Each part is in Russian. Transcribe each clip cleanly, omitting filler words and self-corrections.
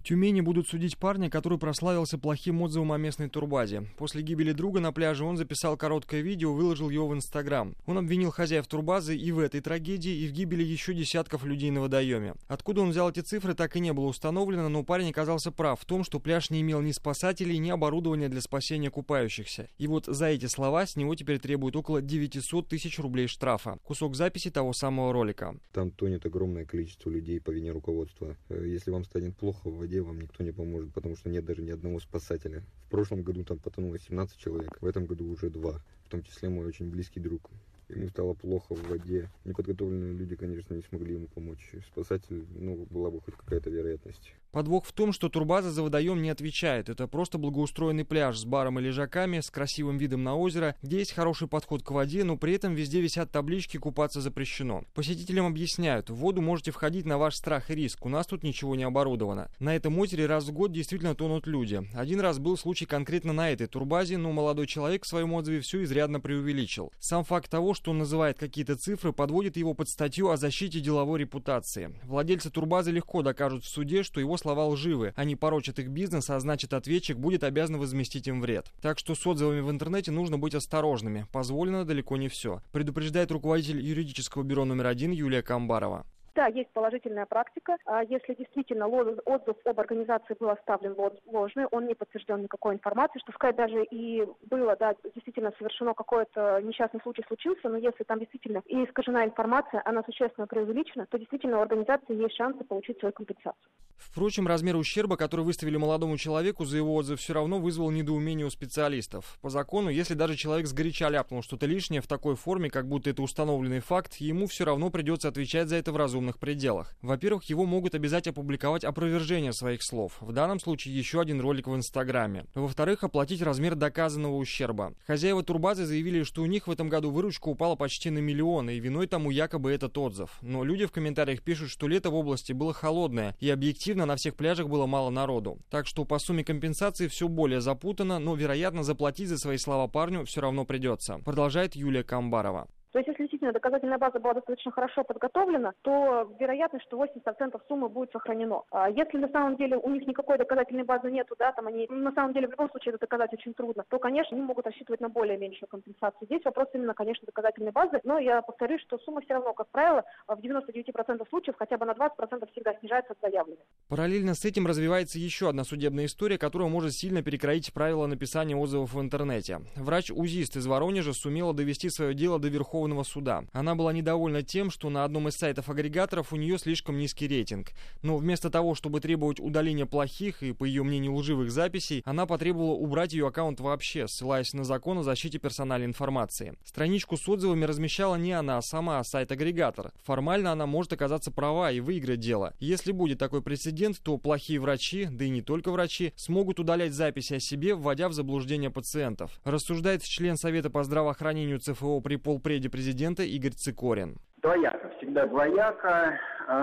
Тюмени будут судить парня, который прославился плохим отзывом о местной турбазе. После гибели друга на пляже он записал короткое видео и выложил его в Инстаграм. Он обвинил хозяев турбазы и в этой трагедии, и в гибели еще десятков людей на водоеме. Откуда он взял эти цифры, так и не было установлено, но парень оказался прав в том, что пляж не имел ни спасателей, ни оборудования для спасения купающихся. И вот за эти слова с него теперь требуют около 900 тысяч рублей штрафа. Кусок записи того самого ролика. Там тонет огромное количество людей по вине руководства. Если вам станет плохо в воде, вам никто не поможет, потому что нет даже ни одного спасателя. В прошлом году там потонуло 17 человек, в этом году уже 2, в том числе мой очень близкий друг. Ему стало плохо в воде. Неподготовленные люди, конечно, не смогли ему помочь. Спасатель, была бы хоть какая-то вероятность. Подвох в том, что турбаза за водоем не отвечает. Это просто благоустроенный пляж с баром и лежаками, с красивым видом на озеро, где есть хороший подход к воде, но при этом везде висят таблички «Купаться запрещено». Посетителям объясняют, в воду можете входить на ваш страх и риск, у нас тут ничего не оборудовано. На этом озере раз в год действительно тонут люди. Один раз был случай конкретно на этой турбазе, но молодой человек в своем отзыве все изрядно преувеличил. Сам факт того, что он называет какие-то цифры, подводит его под статью о защите деловой репутации. Владельцы турбазы легко докажут в суде, что его слова лживы, они порочат их бизнес, а значит ответчик будет обязан возместить им вред. Так что с отзывами в интернете нужно быть осторожными. Позволено далеко не все, предупреждает руководитель юридического бюро номер 1 Юлия Камбарова. Да, есть положительная практика. Если действительно отзыв об организации был оставлен ложный, он не подтвержден никакой информацией, что сказать даже и было, да, действительно совершено какой-то несчастный случай случился, но если там действительно и искажена информация, она существенно преувеличена, то действительно у организации есть шансы получить свою компенсацию. Впрочем, размер ущерба, который выставили молодому человеку за его отзыв, все равно вызвал недоумение у специалистов. По закону, если даже человек сгоряча ляпнул что-то лишнее в такой форме, как будто это установленный факт, ему все равно придется отвечать за это в разумных пределах. Во-первых, его могут обязать опубликовать опровержение своих слов. В данном случае еще один ролик в Инстаграме. Во-вторых, оплатить размер доказанного ущерба. Хозяева турбазы заявили, что у них в этом году выручка упала почти на 1 миллион, и виной тому якобы этот отзыв. Но люди в комментариях пишут, что лето в области было холодное, и объективно на всех пляжах было мало народу. Так что по сумме компенсации все более запутано, но, вероятно, заплатить за свои слова парню все равно придется, продолжает Юлия Камбарова. То есть, если действительно доказательная база была достаточно хорошо подготовлена, то вероятность, что 80% суммы будет сохранено. А если на самом деле у них никакой доказательной базы нету, да, там они на самом деле в любом случае это доказать очень трудно, то, конечно, они могут рассчитывать на более меньшую компенсацию. Здесь вопрос именно, конечно, доказательной базы, но я повторюсь, что сумма все равно, как правило, в 99% случаев хотя бы на 20% всегда снижается от заявленной. Параллельно с этим развивается еще одна судебная история, которая может сильно перекроить правила написания отзывов в интернете. Врач-узист из Воронежа сумела довести свое дело до Верховного суда. Она была недовольна тем, что на одном из сайтов-агрегаторов у нее слишком низкий рейтинг. Но вместо того, чтобы требовать удаления плохих и, по ее мнению, лживых записей, она потребовала убрать ее аккаунт вообще, ссылаясь на закон о защите персональной информации. Страничку с отзывами размещала не она сама, а сайт-агрегатор. Формально она может оказаться права и выиграть дело. Если будет такой прецедент, то плохие врачи, да и не только врачи, смогут удалять записи о себе, вводя в заблуждение пациентов. Рассуждает член Совета по здравоохранению ЦФО при полпреде президента Игорь Цикорин. Двояко, всегда двояко.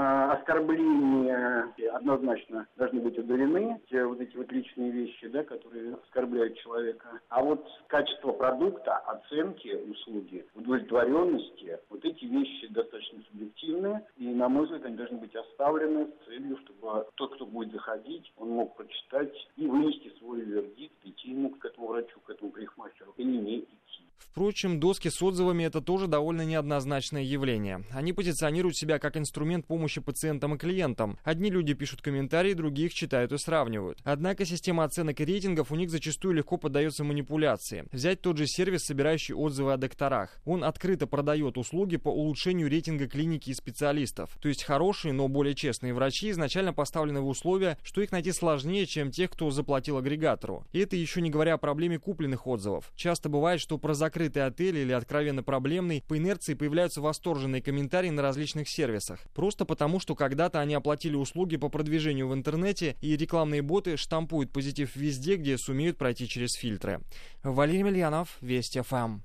Оскорбления однозначно должны быть удалены. Вот эти вот личные вещи, да, которые оскорбляют человека. А вот качество продукта, оценки услуги, удовлетворенности, вот эти вещи достаточно субъективные. И, на мой взгляд, они должны быть оставлены с целью, чтобы тот, кто будет заходить, он мог прочитать и вынести свой вердикт, идти ему к этому врачу, к этому парикмахеру или не идти. Впрочем, доски с отзывами – это тоже довольно неоднозначное явление. Они позиционируют себя как инструмент помощи пациентам и клиентам. Одни люди пишут комментарии, других читают и сравнивают. Однако система оценок и рейтингов у них зачастую легко поддается манипуляции. Взять тот же сервис, собирающий отзывы о докторах. Он открыто продает услуги по улучшению рейтинга клиники и специалистов. То есть хорошие, но более честные врачи изначально поставлены в условия, что их найти сложнее, чем тех, кто заплатил агрегатору. И это еще не говоря о проблеме купленных отзывов. Часто бывает, что про закрытый отель или откровенно проблемный, по инерции появляются восторженные комментарии на различных сервисах. Просто потому, что когда-то они оплатили услуги по продвижению в интернете, и рекламные боты штампуют позитив везде, где сумеют пройти через фильтры. Валерий Мельянов, Вести ФМ.